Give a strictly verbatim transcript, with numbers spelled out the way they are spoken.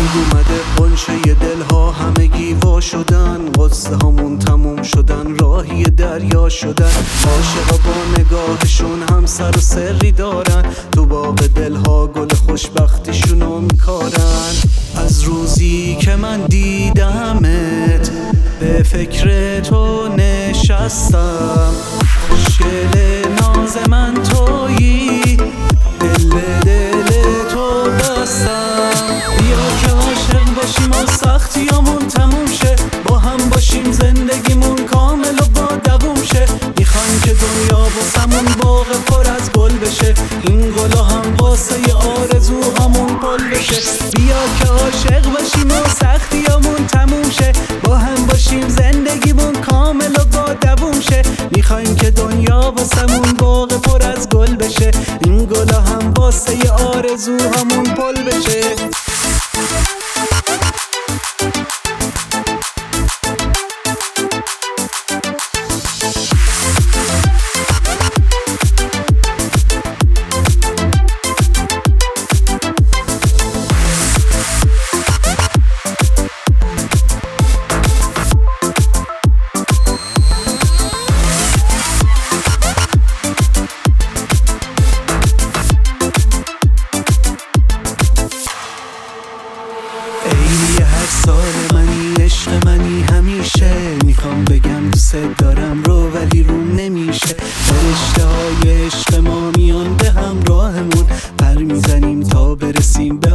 اومده قنچه دلها همگی وا شدن، قصه هامون تموم شدن، راهی دریا شدن. عاشقا با نگاهشون هم سر و سری دارن، تو باغ دلها گل خوشبختیشونو میکارن. از روزی که من دیدمت به فکر تو نشستم، خوشگل ناز من تویی، دل به دل تو بستم. بیا که عاشق باشیم و سختیامون تموم شه، با هم باشیم زندگیمون کامل و با دووم شه. میخوایم که دنیا واسمون باغ پر از گل بشه، این گلا هم واسه آرزوهامون پل بشه. بیا که عاشق باشیم و سختیامون تموم شه، با هم باشیم زندگیمون کامل و با دووم شه. میخوایم که دنیا واسمون باغ پر از گل بشه، این گلا هم واسه آرزوهامون پل بشه. عیدی هر سال منی، عشق منی همیشه. میخوام بگم دوست دارم رو ولی روم نمیشه. فرشته های عشق ما میان به همراهمون، پر میزنیم تا برسیم به